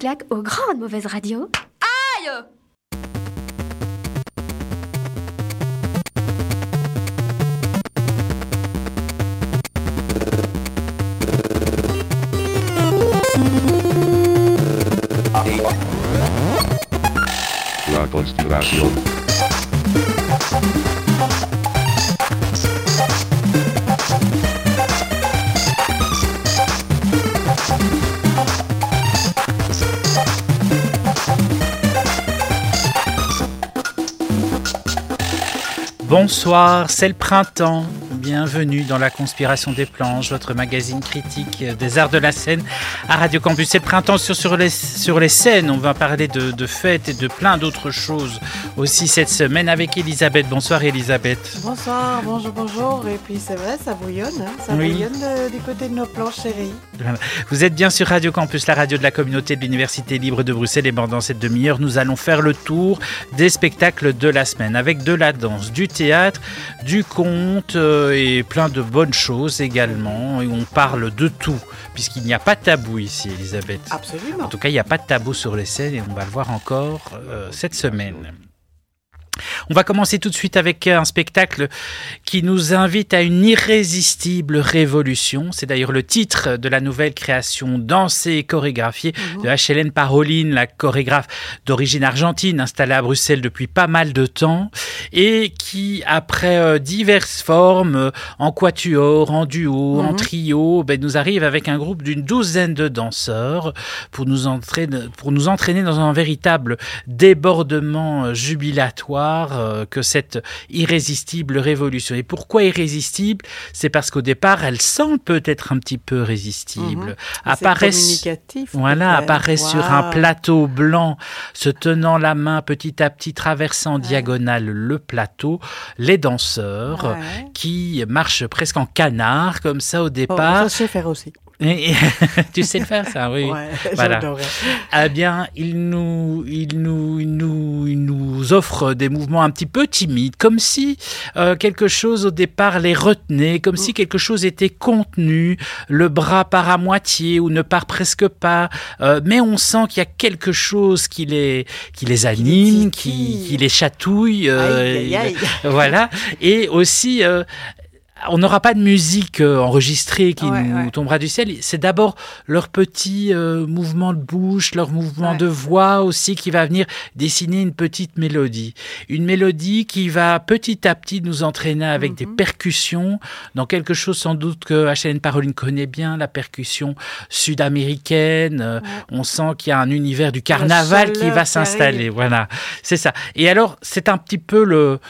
claque aux grandes mauvaises radios. Aïe! La conspiration. Bonsoir, c'est le printemps. Bienvenue dans la Conspiration des Planches, votre magazine critique des arts de la scène à Radio Campus. C'est le printemps sur les scènes. On va parler de fêtes et de plein d'autres choses aussi cette semaine avec Elisabeth. Bonsoir Elisabeth. Bonsoir, bonjour. Et puis c'est vrai, ça bouillonne. Ça bouillonne du côté de nos planches chéries. Voilà. Vous êtes bien sur Radio Campus, la radio de la communauté de l'Université libre de Bruxelles. Et pendant cette demi-heure, nous allons faire le tour des spectacles de la semaine avec de la danse, du théâtre, du conte et plein de bonnes choses également. Et on parle de tout, puisqu'il n'y a pas de tabou ici, Elisabeth. Absolument. En tout cas, il n'y a pas de tabou sur les scènes et on va le voir encore cette semaine. On va commencer tout de suite avec un spectacle qui nous invite à une irrésistible révolution. C'est d'ailleurs le titre de la nouvelle création dansée et chorégraphiée de Hélène Parolin, la chorégraphe d'origine argentine installée à Bruxelles depuis pas mal de temps et qui, après diverses formes, en quatuor, en duo, en trio, nous arrive avec un groupe d'une douzaine de danseurs pour nous entraîner dans un véritable débordement jubilatoire que cette irrésistible révolution. Et pourquoi irrésistible ? C'est parce qu'au départ, elle semble peut-être un petit peu résistible. Apparaît sur un plateau blanc, se tenant la main petit à petit, traversant en diagonale le plateau, les danseurs qui marchent presque en canard, comme ça au départ. Ça, je sais faire aussi. Tu sais le faire, ça, oui. Ouais, voilà. J'adorais. Eh bien, il nous offre des mouvements un petit peu timides, comme si quelque chose au départ les retenait, comme si quelque chose était contenu, le bras part à moitié ou ne part presque pas, mais on sent qu'il y a quelque chose qui les anime, qui les chatouille. Aïe. Voilà. Et aussi... on n'aura pas de musique enregistrée qui nous tombera du ciel. C'est d'abord leur petit mouvement de bouche, leur mouvement de voix aussi qui va venir dessiner une petite mélodie. Une mélodie qui va petit à petit nous entraîner avec des percussions dans quelque chose sans doute que Hélène Parolin connaît bien, la percussion sud-américaine. On sent qu'il y a un univers du carnaval qui va s'installer. Voilà, c'est ça. Et alors, c'est un petit peu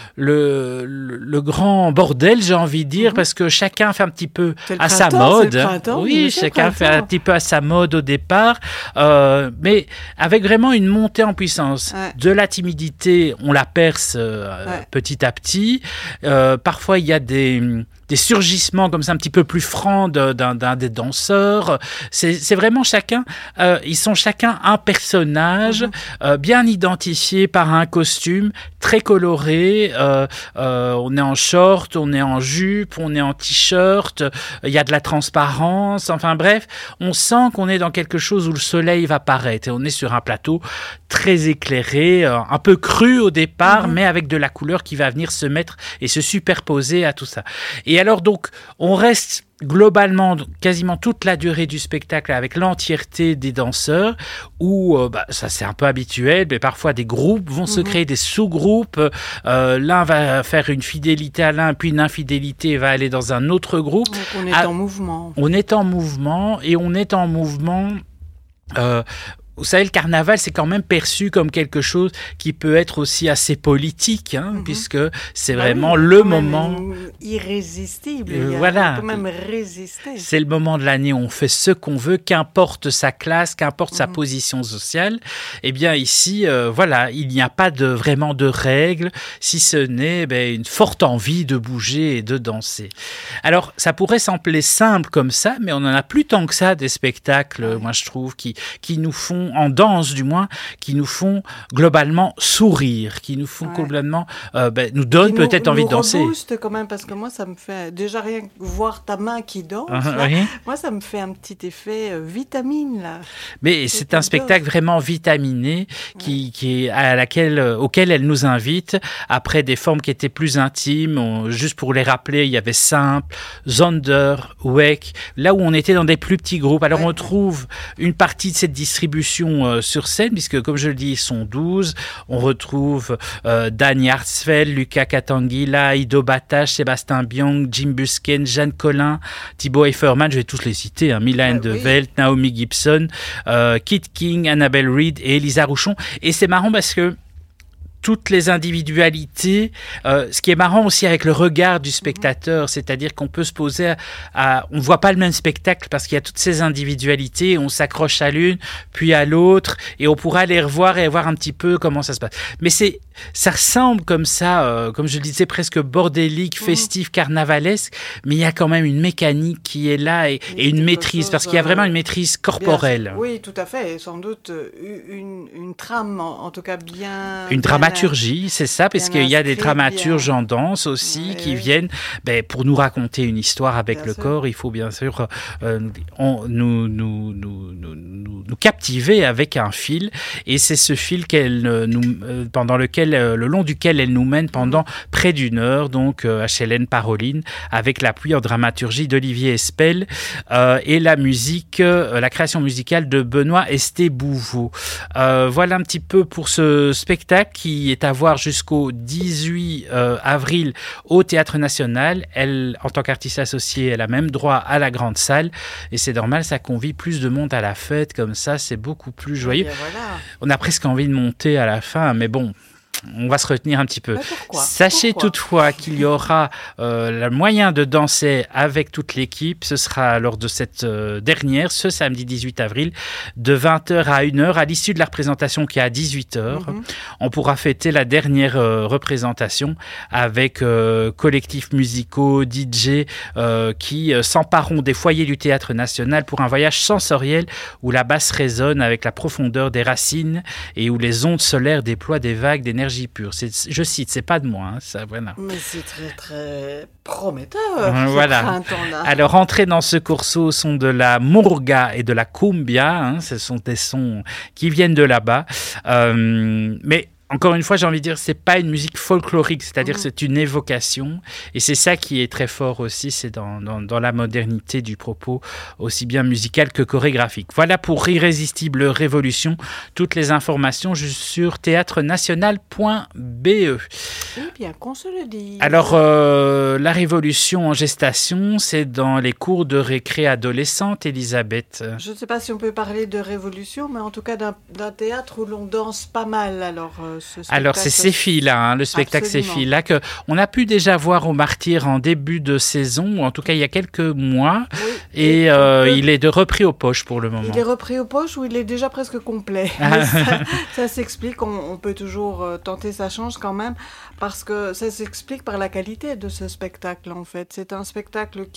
le grand bordel, j'ai envie de dire, parce que chacun fait un petit peu à sa mode. Oui, chacun fait un petit peu à sa mode au départ, mais avec vraiment une montée en puissance. De la timidité, on la perce petit à petit. Parfois, il y a des surgissements comme ça un petit peu plus francs d'un des danseurs. C'est vraiment chacun, ils sont chacun un personnage bien identifié par un costume très coloré. On est en short, on est en jupe, on est en t-shirt, il y a de la transparence, enfin bref, on sent qu'on est dans quelque chose où le soleil va paraître et on est sur un plateau très éclairé, un peu cru au départ, mais avec de la couleur qui va venir se mettre et se superposer à tout ça. Et alors donc, on reste globalement quasiment toute la durée du spectacle avec l'entièreté des danseurs où ça c'est un peu habituel, mais parfois des groupes vont se créer, des sous-groupes, l'un va faire une fidélité à l'un puis une infidélité va aller dans un autre groupe. Donc on est en mouvement. On est en mouvement et on est en mouvement vous savez, le carnaval, c'est quand même perçu comme quelque chose qui peut être aussi assez politique, puisque c'est vraiment le moment irrésistible. Voilà. On peut même résister. C'est le moment de l'année où on fait ce qu'on veut, qu'importe sa classe, qu'importe sa position sociale. Eh bien, ici, voilà, il n'y a pas vraiment de règles, si ce n'est une forte envie de bouger et de danser. Alors, ça pourrait sembler simple comme ça, mais on n'en a plus tant que ça des spectacles, moi je trouve, qui nous font en danse du moins, qui nous font globalement sourire, qui nous font complètement, nous donnent peut-être envie de danser. Nous rebooste quand même, parce que moi, ça me fait déjà rien que voir ta main qui danse. Moi, ça me fait un petit effet vitamine là. Mais c'est un spectacle vraiment vitaminé qui est auquel elle nous invite. Après des formes qui étaient plus intimes, juste pour les rappeler, il y avait Simple, Zonder, Weck, là où on était dans des plus petits groupes. Alors on retrouve une partie de cette distribution sur scène, puisque comme je le dis, ils sont 12. On retrouve Dany Hartzfeld, Lucas Katanguila, Ido Batache, Sébastien Biong, Jim Busken, Jeanne Collin, Thibaut Efferman, je vais tous les citer, Mylène de Velt, Naomi Gibson, Kit King, Annabelle Reid et Elisa Rouchon. Et c'est marrant parce que toutes les individualités, ce qui est marrant aussi avec le regard du spectateur, c'est-à-dire qu'on peut se poser on ne voit pas le même spectacle parce qu'il y a toutes ces individualités, on s'accroche à l'une, puis à l'autre, et on pourra les revoir et voir un petit peu comment ça se passe. Mais ça ressemble comme ça, comme je le disais, presque bordélique, festif, carnavalesque, mais il y a quand même une mécanique qui est là et une maîtrise, parce qu'il y a vraiment une maîtrise corporelle. Oui, tout à fait, et sans doute une trame, en tout cas bien... Une dramaturgie, c'est ça, parce qu'il y a des dramaturges en danse aussi qui viennent pour nous raconter une histoire avec le corps. Il faut bien sûr nous captiver avec un fil, et c'est ce fil le long duquel elle nous mène pendant près d'une heure, donc HLN Paroline, avec l'appui en dramaturgie d'Olivier Espel et la musique, la création musicale de Benoît Esté-Bouveau. Voilà un petit peu pour ce spectacle qui est à voir jusqu'au 18 avril au Théâtre National. Elle, en tant qu'artiste associée, elle a même droit à la grande salle, et c'est normal, ça convie plus de monde à la fête, comme ça c'est beaucoup plus joyeux. Voilà. On a presque envie de monter à la fin, mais bon, on va se retenir un petit peu. Sachez toutefois qu'il y aura le moyen de danser avec toute l'équipe. Ce sera lors de cette dernière, ce samedi 18 avril, de 20h à 1h, à l'issue de la représentation qui est à 18h. On pourra fêter la dernière représentation avec collectifs musicaux, DJ, qui s'empareront des foyers du Théâtre National pour un voyage sensoriel où la basse résonne avec la profondeur des racines et où les ondes solaires déploient des vagues d'énergie pure. Je cite, c'est pas de moi, ça, voilà. Mais c'est très très prometteur. Voilà. Alors, entrer dans ce corso au son de la murga et de la cumbia, ce sont des sons qui viennent de là-bas, mais encore une fois, j'ai envie de dire, c'est pas une musique folklorique, c'est-à-dire c'est une évocation, et c'est ça qui est très fort aussi, c'est dans la modernité du propos, aussi bien musical que chorégraphique. Voilà pour Irrésistible Révolution. Toutes les informations juste sur théâtrenational.be. Eh bien, qu'on se le dise. Alors, la révolution en gestation, c'est dans les cours de récré adolescente, Elisabeth. Je ne sais pas si on peut parler de révolution, mais en tout cas d'un théâtre où l'on danse pas mal, Alors, c'est ces filles-là, le spectacle Ces filles-là, qu'on a pu déjà voir au Martyr en début de saison, ou en tout cas il y a quelques mois, et il est repris aux poches pour le moment. Il est repris aux poches ou il est déjà presque complet. Ça s'explique, on peut toujours tenter sa chance quand même, parce que ça s'explique par la qualité de ce spectacle en fait. C'est un spectacle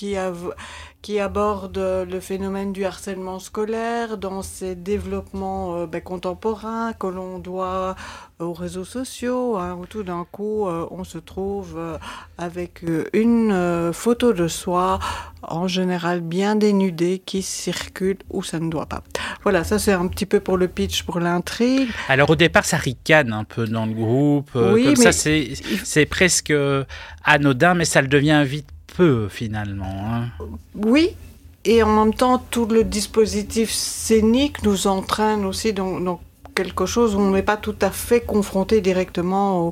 qui aborde le phénomène du harcèlement scolaire dans ses développements contemporains que l'on doit aux réseaux sociaux, où tout d'un coup on se trouve avec une photo de soi, en général bien dénudée, qui circule où ça ne doit pas. Voilà, ça c'est un petit peu pour le pitch, pour l'intrigue. Alors au départ ça ricane un peu dans le groupe, comme ça c'est presque anodin, mais ça le devient vite peu finalement. Oui, et en même temps tout le dispositif scénique nous entraîne aussi dans quelque chose où on n'est pas tout à fait confronté directement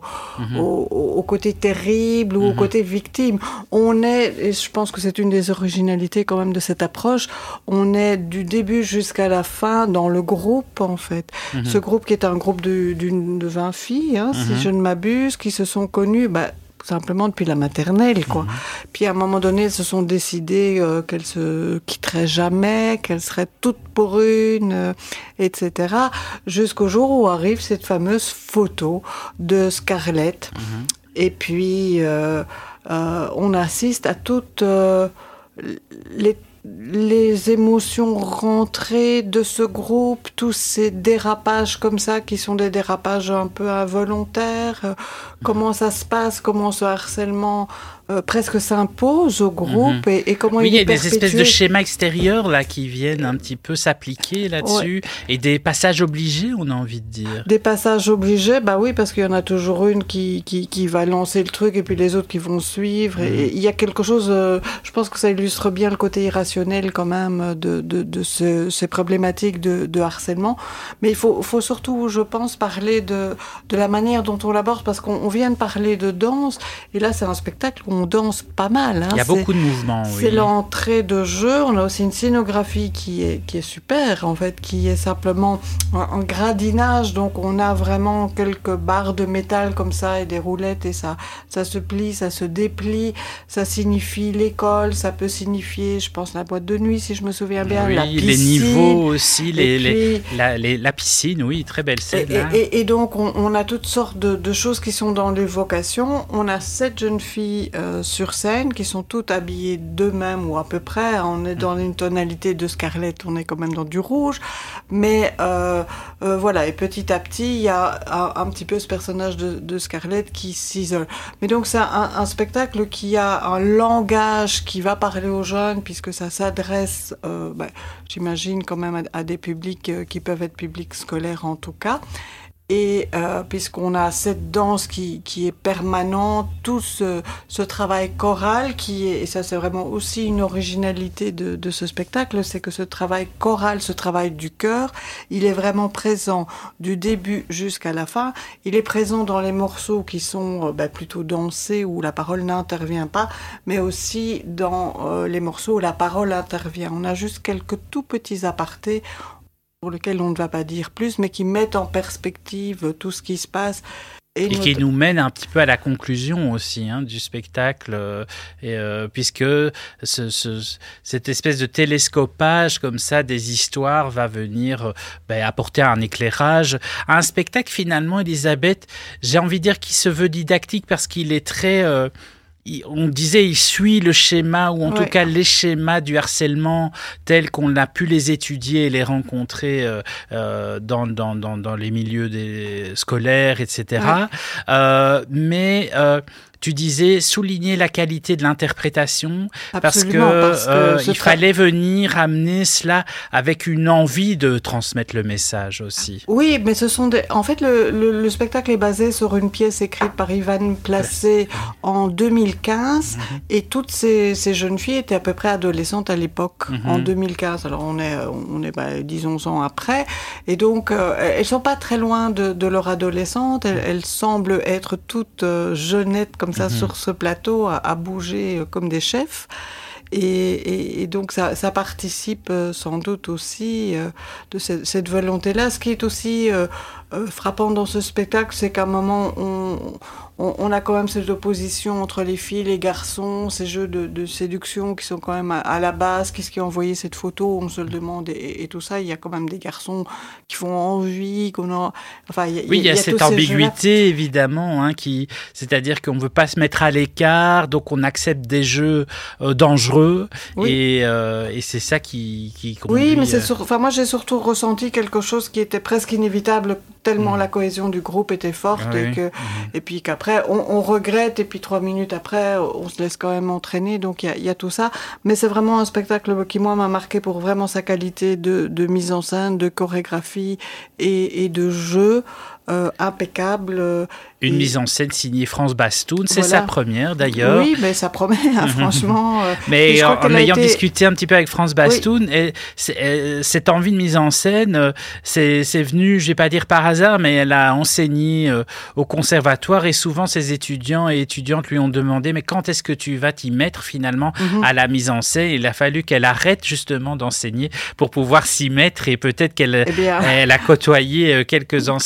au côté terrible ou au côté victime. On est, et je pense que c'est une des originalités quand même de cette approche, on est du début jusqu'à la fin dans le groupe en fait. Ce groupe qui est un groupe de 20 filles, si je ne m'abuse, qui se sont connues simplement depuis la maternelle, quoi. Puis à un moment donné, elles se sont décidées qu'elles se quitteraient jamais, qu'elles seraient toutes pour une, etc. Jusqu'au jour où arrive cette fameuse photo de Scarlett. Et puis, on assiste à toutes les émotions rentrées de ce groupe, tous ces dérapages comme ça, qui sont des dérapages un peu involontaires, comment ça se passe, comment ce harcèlement presque s'impose au groupe et comment il est perpétué. Il y a des espèces de schémas extérieurs là qui viennent un petit peu s'appliquer là-dessus et des passages obligés, on a envie de dire. Des passages obligés, bah oui, parce qu'il y en a toujours une qui va lancer le truc et puis les autres qui vont suivre. Et il y a quelque chose, je pense que ça illustre bien le côté irrationnel quand même de ces problématiques de harcèlement. Mais il faut surtout, je pense, parler de la manière dont on l'aborde, parce qu'on vient de parler de danse et là c'est un spectacle où on danse pas mal. Hein. Il y a beaucoup de mouvements, oui. C'est l'entrée de jeu. On a aussi une scénographie qui est super, en fait, qui est simplement un gradinage. Donc, on a vraiment quelques barres de métal comme ça et des roulettes et ça se plie, ça se déplie. Ça signifie l'école, ça peut signifier, je pense, la boîte de nuit, si je me souviens bien, la piscine. Les niveaux aussi, la piscine, oui, très belle scène. Et donc, on a toutes sortes de choses qui sont dans l'évocation. On a 7 jeunes filles sur scène qui sont toutes habillées d'eux-mêmes ou à peu près. On est dans une tonalité de Scarlett, on est quand même dans du rouge. Mais voilà, et petit à petit, il y a un petit peu ce personnage de Scarlett qui s'isole. Mais donc, c'est un spectacle qui a un langage qui va parler aux jeunes, puisque ça s'adresse, j'imagine, quand même à des publics qui peuvent être publics scolaires en tout cas. Et puisqu'on a cette danse qui est permanente, tout ce travail choral et ça c'est vraiment aussi une originalité de ce spectacle, c'est que ce travail choral, ce travail du cœur, il est vraiment présent du début jusqu'à la fin. Il est présent dans les morceaux qui sont plutôt dansés, où la parole n'intervient pas, mais aussi dans les morceaux où la parole intervient. On a juste quelques tout petits apartés pour lesquels on ne va pas dire plus, mais qui mettent en perspective tout ce qui se passe. Et qui nous mène un petit peu à la conclusion aussi du spectacle, puisque cette espèce de télescopage comme ça des histoires va venir apporter un éclairage à un spectacle finalement, Elisabeth, j'ai envie de dire qu'il se veut didactique parce qu'il est très... on disait, il suit le schéma, ou en tout cas les schémas du harcèlement tels qu'on a pu les étudier et les rencontrer dans les milieux scolaires, etc. Mais tu disais souligner la qualité de l'interprétation. Absolument, parce que il fallait venir amener cela avec une envie de transmettre le message aussi. Oui, mais en fait, le spectacle est basé sur une pièce écrite par Ivan Placé en 2015, et toutes ces jeunes filles étaient à peu près adolescentes à l'époque, en 2015. Alors on est 10-11 ans après, et donc elles sont pas très loin de leur adolescente. Elles semblent être toutes jeunettes comme ça sur ce plateau à bouger comme des chefs. Et donc ça participe sans doute aussi de cette volonté-là. Ce qui est aussi frappant dans ce spectacle, c'est qu'à un moment on a quand même cette opposition entre les filles et les garçons, ces jeux de séduction qui sont quand même à la base. Qu'est-ce qui a envoyé cette photo? On se le demande, et tout ça. Il y a quand même des garçons qui font envie, il y a cette ambiguïté évidemment, c'est-à-dire qu'on ne veut pas se mettre à l'écart, donc on accepte des jeux dangereux, et c'est ça qui conduit. Oui, mais moi j'ai surtout ressenti quelque chose qui était presque inévitable, tellement la cohésion du groupe était forte, et puis qu'après on regrette, et puis 3 minutes après on se laisse quand même entraîner. Donc il y a tout ça, mais c'est vraiment un spectacle qui moi m'a marqué pour vraiment sa qualité de mise en scène, de chorégraphie et de jeu. Impeccable. Une mise en scène signée France Bastoun, c'est sa première d'ailleurs. Oui, mais ça promet, franchement. Mais en ayant discuté un petit peu avec France Bastoun, cette envie de mise en scène, c'est venu, je vais pas dire par hasard, mais elle a enseigné au conservatoire, et souvent ses étudiants et étudiantes lui ont demandé, mais quand est-ce que tu vas t'y mettre finalement à la mise en scène? Il a fallu qu'elle arrête justement d'enseigner pour pouvoir s'y mettre, et peut-être qu'elle a côtoyé quelques anciens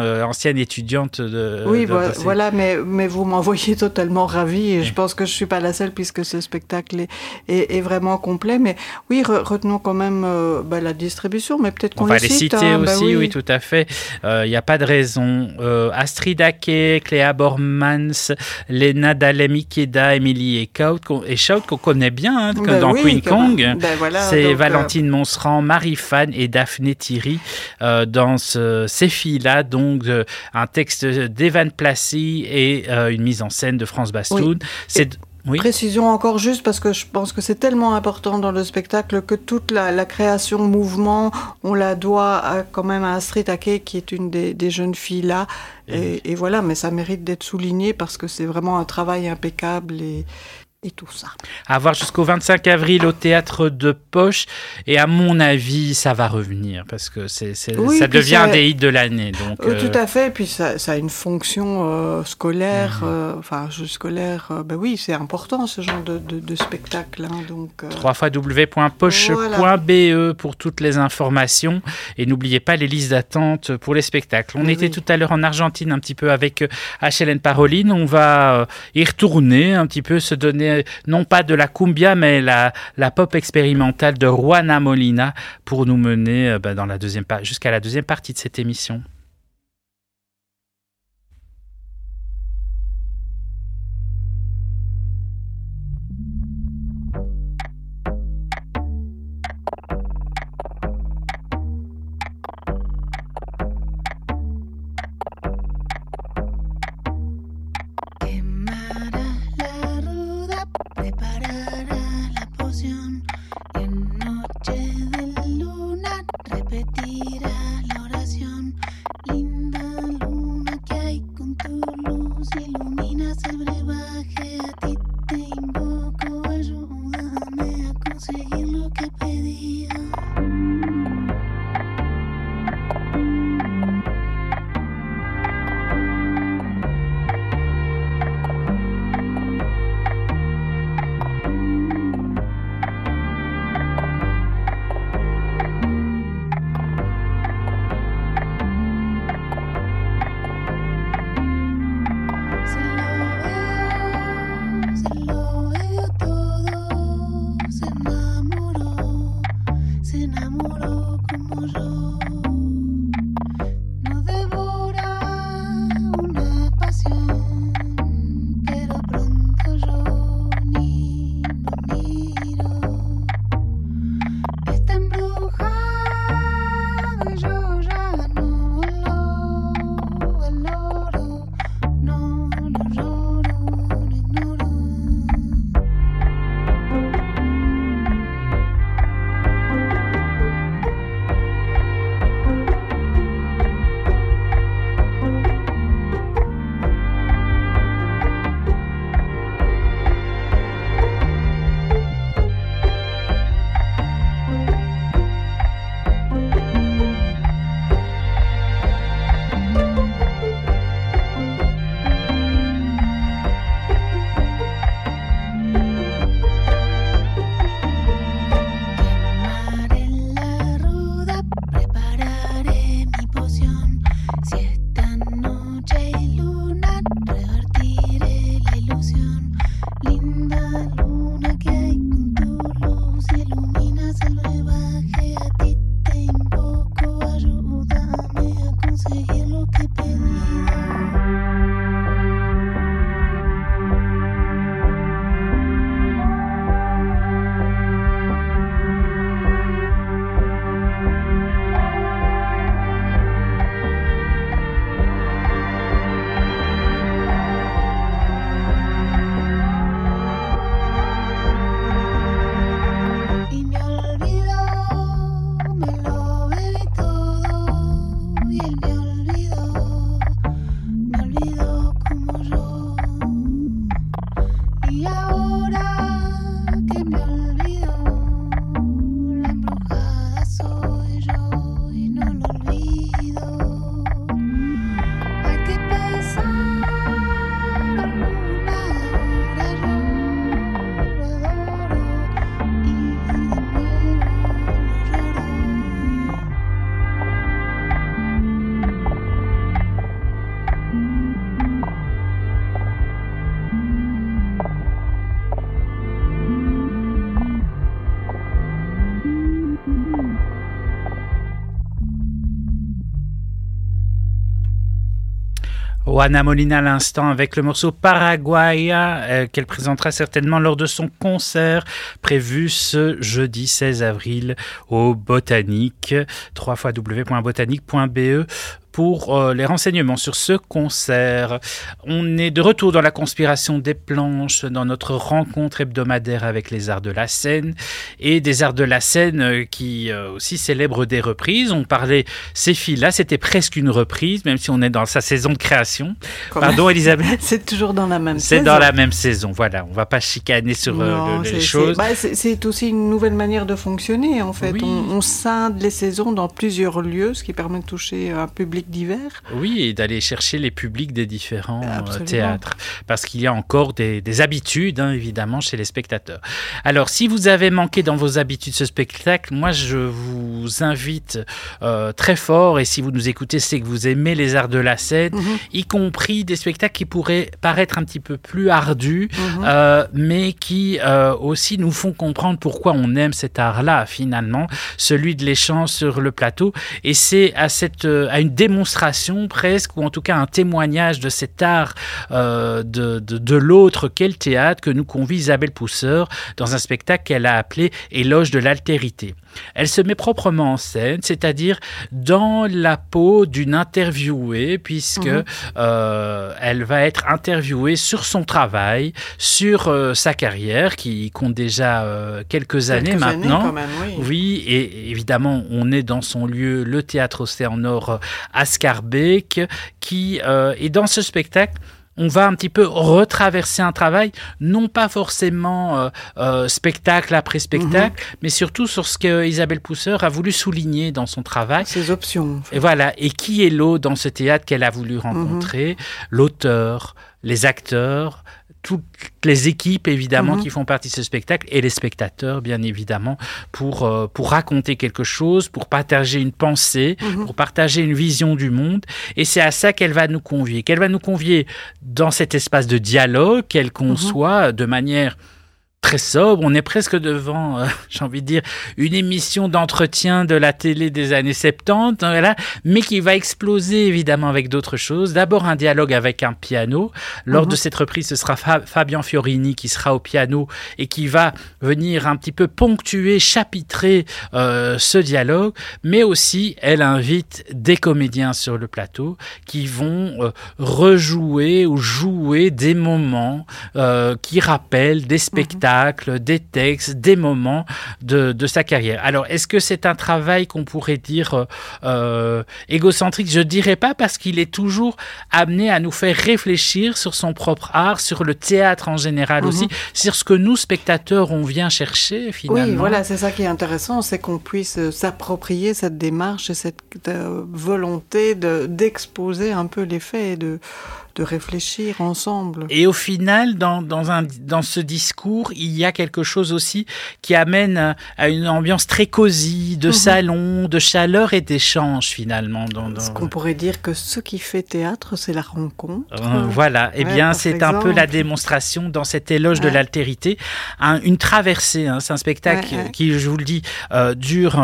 ancienne étudiante de... Oui, voilà, mais vous m'envoyez totalement ravie et je pense que je suis pas la seule puisque ce spectacle est vraiment complet. Mais oui, retenons quand même la distribution, mais peut-être qu'on va les citer aussi, oui, tout à fait. Il n'y a pas de raison. Astrid Ake, Cléa Bormans, Lena Dalem-Ikeda, Émilie Echaud, qu'on connaît bien dans Queen Kong. C'est Valentine Monceran, Marie-Fan et Daphné Thierry dans ces filles-là. Donc, un texte d'Evan Placey et une mise en scène de France Bastoun. Oui. Précision encore juste, parce que je pense que c'est tellement important dans le spectacle que toute la création mouvement, on la doit quand même à Astrid Ake, qui est une des jeunes filles là. Et voilà, mais ça mérite d'être souligné parce que c'est vraiment un travail impeccable et tout ça. À voir jusqu'au 25 avril au Théâtre de Poche. Et à mon avis, ça va revenir parce que ça devient un des hits de l'année. Donc, tout à fait. Et puis ça a une fonction scolaire. Scolaire. Oui, c'est important ce genre de spectacle. Donc, www.poche.be pour toutes les informations. Et n'oubliez pas les listes d'attente pour les spectacles. On était tout à l'heure en Argentine un petit peu avec HLN Paroline. On va y retourner un petit peu, se donner non pas de la cumbia, mais la pop expérimentale de Juana Molina pour nous mener jusqu'à la deuxième partie de cette émission. Juana Molina à l'instant avec le morceau Paraguaya qu'elle présentera certainement lors de son concert prévu ce jeudi 16 avril au Botanique, www.botanique.be pour les renseignements sur ce concert. On est de retour dans la conspiration des planches, dans notre rencontre hebdomadaire avec les arts de la scène et des arts de la scène qui aussi célèbrent des reprises. On parlait ces filles-là, c'était presque une reprise, même si on est dans sa saison de création. Pardon, Elisabeth ? C'est toujours dans la même saison. C'est dans la même saison, voilà. On ne va pas chicaner sur les choses. C'est aussi une nouvelle manière de fonctionner, en fait. Oui. On scinde les saisons dans plusieurs lieux, ce qui permet de toucher un public divers. Oui, et d'aller chercher les publics des différents théâtres. Parce qu'il y a encore des habitudes, évidemment, chez les spectateurs. Alors, si vous avez manqué dans vos habitudes ce spectacle, moi, je vous invite très fort, et si vous nous écoutez, c'est que vous aimez les arts de la scène, y compris des spectacles qui pourraient paraître un petit peu plus ardus, mais qui aussi nous font comprendre pourquoi on aime cet art-là, finalement, celui de l'échange sur le plateau. Et c'est à une démonstration presque, ou en tout cas un témoignage de cet art de l'autre qu'est le théâtre, que nous convie Isabelle Pousseur dans un spectacle qu'elle a appelé Éloge de l'altérité. Elle se met proprement en scène, c'est-à-dire dans la peau d'une interviewée, puisque elle va être interviewée sur son travail, sur sa carrière, qui compte déjà quelques années maintenant. Quand même, oui, et évidemment, on est dans son lieu, le Théâtre Océan Nord à Schaerbeek, qui est dans ce spectacle. On va un petit peu retraverser un travail, non pas forcément spectacle après spectacle, mais surtout sur ce que Isabelle Pousseur a voulu souligner dans son travail. Ses options. En fait. Et voilà. Et qui est l'autre dans ce théâtre qu'elle a voulu rencontrer ? L'auteur, les acteurs, toutes les équipes évidemment qui font partie de ce spectacle et les spectateurs bien évidemment pour raconter quelque chose, pour partager une pensée, pour partager une vision du monde, et c'est à ça qu'elle va nous convier. Dans cet espace de dialogue qu'elle conçoit de manière très sobre. On est presque devant, j'ai envie de dire, une émission d'entretien de la télé des années 70, voilà, mais qui va exploser évidemment avec d'autres choses. D'abord un dialogue avec un piano. Lors de cette reprise, ce sera Fabien Fiorini qui sera au piano et qui va venir un petit peu ponctuer, chapitrer ce dialogue, mais aussi elle invite des comédiens sur le plateau qui vont rejouer ou jouer des moments qui rappellent des spectacles, des textes, des moments de sa carrière. Alors, est-ce que c'est un travail qu'on pourrait dire égocentrique ? Je ne dirais pas, parce qu'il est toujours amené à nous faire réfléchir sur son propre art, sur le théâtre en général aussi, sur ce que nous, spectateurs, on vient chercher finalement. Oui, voilà, c'est ça qui est intéressant, c'est qu'on puisse s'approprier cette démarche et cette volonté d'exposer un peu les faits et de réfléchir ensemble. Et au final, dans ce discours, il y a quelque chose aussi qui amène à une ambiance très cosy, de salon, de chaleur et d'échange finalement. Ce qu'on pourrait dire que ce qui fait théâtre, c'est la rencontre. Voilà, eh bien c'est un peu la démonstration dans cet éloge de l'altérité, une traversée, c'est un spectacle qui, je vous le dis, dure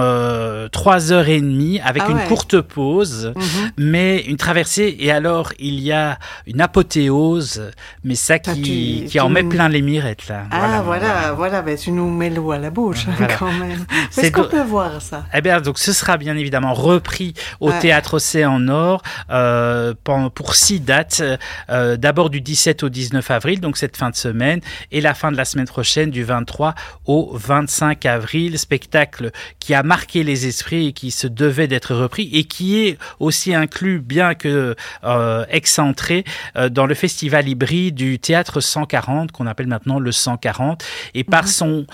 3h30 avec une courte pause, mais une traversée, et alors il y a une apothéose, mais ça qui en met plein les mirettes là. Voilà, ben, tu nous mets l'eau à la bouche quand même. Est-ce qu'on peut voir ça ? Eh bien, donc ce sera bien évidemment repris au Théâtre Océan Nord pour 6 dates, d'abord du 17 au 19 avril, donc cette fin de semaine, et la fin de la semaine prochaine du 23 au 25 avril, spectacle qui a marqué les esprits et qui se devait d'être repris et qui est aussi inclus, bien que excentré, dans le festival hybride du Théâtre 140, qu'on appelle maintenant le 140, et par ce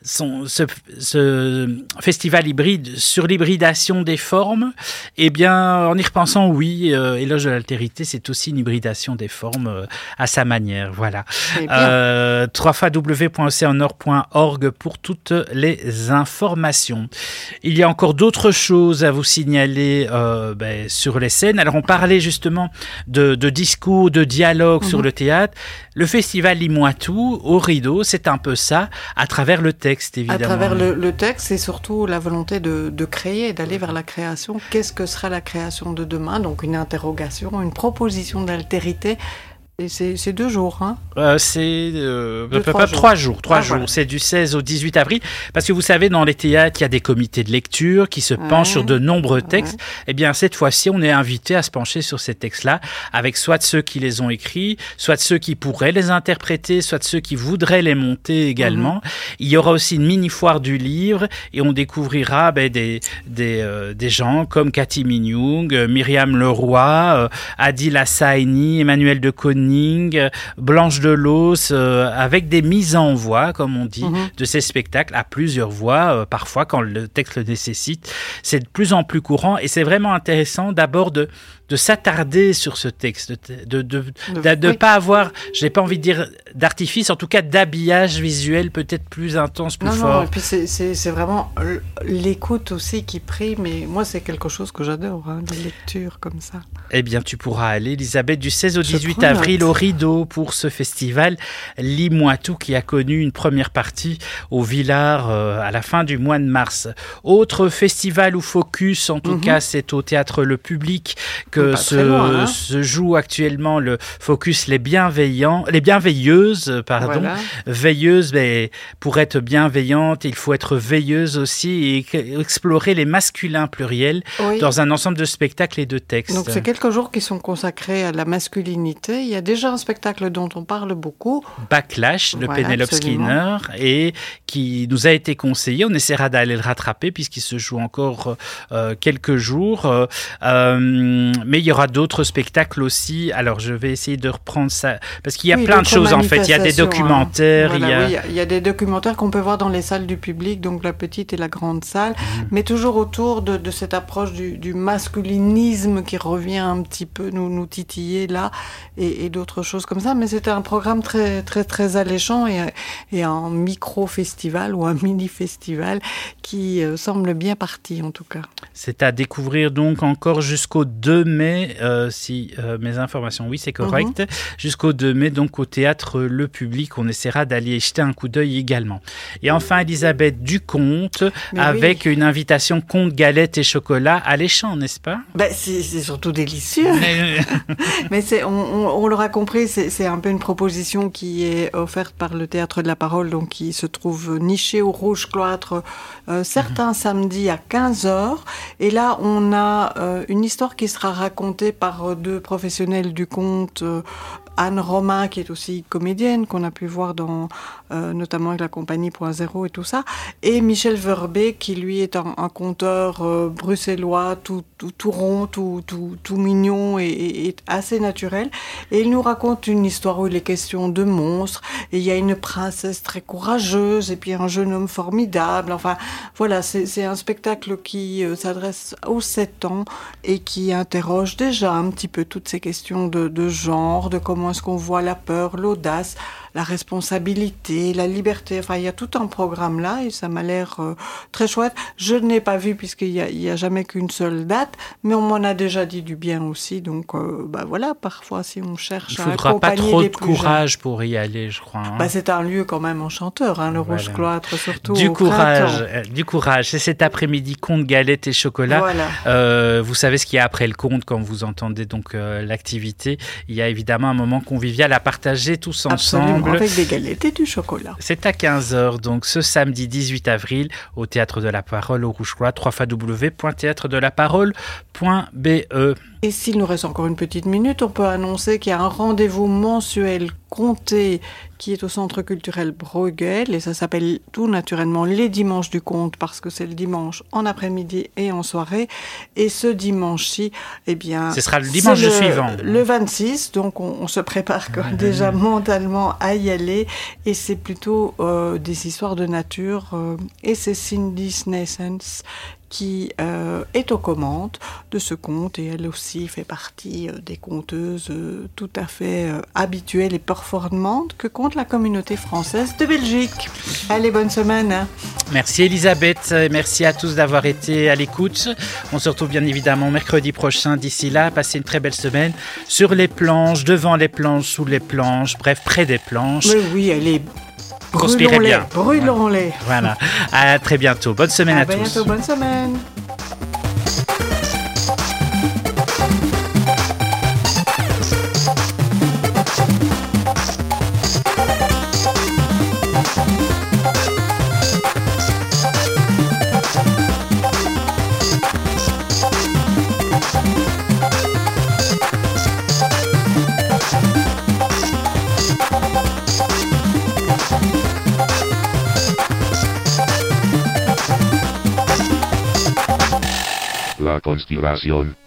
festival hybride sur l'hybridation des formes, eh bien, en y repensant, oui, Éloge de l'altérité, c'est aussi une hybridation des formes à sa manière, voilà. www.oceannord.org pour toutes les informations. Il y a encore d'autres choses à vous signaler sur les scènes. Alors, on parlait justement de discours beaucoup de dialogues sur le théâtre. Le festival Lis-moi tout, au rideau, c'est un peu ça, à travers le texte, évidemment. À travers le texte, et surtout la volonté de créer, d'aller vers la création. Qu'est-ce que sera la création de demain? Donc une interrogation, une proposition d'altérité. Et c'est 2 jours, hein? C'est 3 jours. 3 jours. Voilà. C'est du 16 au 18 avril. Parce que vous savez, dans les théâtres, il y a des comités de lecture qui se penchent sur de nombreux textes. Eh bien, cette fois-ci, on est invité à se pencher sur ces textes-là, avec soit ceux qui les ont écrits, soit ceux qui pourraient les interpréter, soit ceux qui voudraient les monter également. Il y aura aussi une mini-foire du livre et on découvrira des gens comme Cathy Mignung, Myriam Leroy, Adil Assaini, Emmanuel de Coni, Blanche Delos, avec des mises en voix, comme on dit, de ces spectacles à plusieurs voix, parfois quand le texte le nécessite. C'est de plus en plus courant et c'est vraiment intéressant d'abord de s'attarder sur ce texte, de pas avoir, j'ai pas envie de dire d'artifice, en tout cas d'habillage visuel peut-être plus intense, plus fort. Non, et puis c'est vraiment l'écoute aussi qui prime, et moi c'est quelque chose que j'adore, des lectures comme ça. Eh bien tu pourras aller, Elisabeth, du 16 au 18 avril au rideau pour ce festival Lis-moi tout qui a connu une première partie au Villard à la fin du mois de mars. Autre festival ou focus, en tout cas c'est au Théâtre Le Public que se joue actuellement le focus les bienveilleuses, Voilà. Veilleuses, mais pour être bienveillante, il faut être veilleuse aussi et explorer les masculins pluriels dans un ensemble de spectacles et de textes. Donc c'est quelques jours qui sont consacrés à la masculinité. Il y a déjà un spectacle dont on parle beaucoup. Backlash de Penelope Skinner et qui nous a été conseillé. On essaiera d'aller le rattraper puisqu'il se joue encore quelques jours. Mais il y aura d'autres spectacles aussi. Alors, je vais essayer de reprendre ça parce qu'il y a plein de choses en fait. Il y a des documentaires. Il y a des documentaires qu'on peut voir dans les salles du public, donc la petite et la grande salle, mais toujours autour de cette approche du masculinisme qui revient un petit peu nous titiller là et d'autres choses comme ça. Mais c'était un programme très, très, très alléchant et un micro-festival ou un mini-festival qui semble bien parti en tout cas. C'est à découvrir donc encore jusqu'au 2 mai, si mes informations, oui, c'est correct. Jusqu'au 2 mai, donc au Théâtre Le Public, on essaiera d'aller jeter un coup d'œil également. Et enfin, Elisabeth Duconte, avec une invitation conte, galette et chocolat alléchant, n'est-ce pas? C'est surtout délicieux. Mais on l'aura compris, c'est un peu une proposition qui est offerte par le Théâtre de la Parole, donc qui se trouve niché au Rouge Cloître certains samedis à 15h. Et là, on a une histoire qui sera racontée par 2 professionnels du conte, Anne Romain, qui est aussi comédienne, qu'on a pu voir notamment avec la compagnie Point Zéro et tout ça, et Michel Verbet, qui lui est un conteur bruxellois, tout rond, tout mignon et assez naturel. Et il nous raconte une histoire où il est question de monstres, et il y a une princesse très courageuse, et puis un jeune homme formidable. Enfin, voilà, c'est un spectacle qui s'adresse aux 7 ans et qui interroge déjà un petit peu toutes ces questions de genre, de comment est-ce qu'on voit la peur, l'audace, la responsabilité, la liberté. Enfin, il y a tout un programme là et ça m'a l'air très chouette. Je ne l'ai pas vu puisqu'il y a jamais qu'une seule date, mais on m'en a déjà dit du bien aussi. Donc, voilà, parfois, si on cherche à accompagner les plus jeunes. Il ne faudra pas trop de courage pour y aller, je crois. C'est un lieu quand même enchanteur, le Rouge Cloître, surtout du courage. C'est cet après-midi, conte, galette et chocolat. Voilà. Vous savez ce qu'il y a après le conte quand vous entendez donc l'activité. Il y a évidemment un moment convivial à partager tous ensemble. Avec des galettes et du chocolat. C'est à 15h, donc ce samedi 18 avril, au Théâtre de la Parole, au Rouge Cloître, www.theatredelaparole.be. Et s'il nous reste encore une petite minute, on peut annoncer qu'il y a un rendez-vous mensuel conté qui est au Centre culturel Bruegel, et ça s'appelle tout naturellement les dimanches du conte parce que c'est le dimanche en après-midi et en soirée. Et ce dimanche-ci, ce sera le dimanche suivant. Le 26, donc on se prépare déjà mentalement à y aller, et c'est plutôt des histoires de nature, et c'est Cindy Snassens qui est aux commandes de ce conte et elle aussi fait partie des conteuses tout à fait habituelles et performantes que compte la communauté française de Belgique. Allez, bonne semaine. Hein. Merci Elisabeth, merci à tous d'avoir été à l'écoute. On se retrouve bien évidemment mercredi prochain. D'ici là, passez une très belle semaine sur les planches, devant les planches, sous les planches, bref, près des planches. Mais oui, allez, conspirez bien. Brûlons-les. Voilà, à très bientôt. Bonne semaine à tous. À bientôt, bonne semaine. La Conspiración.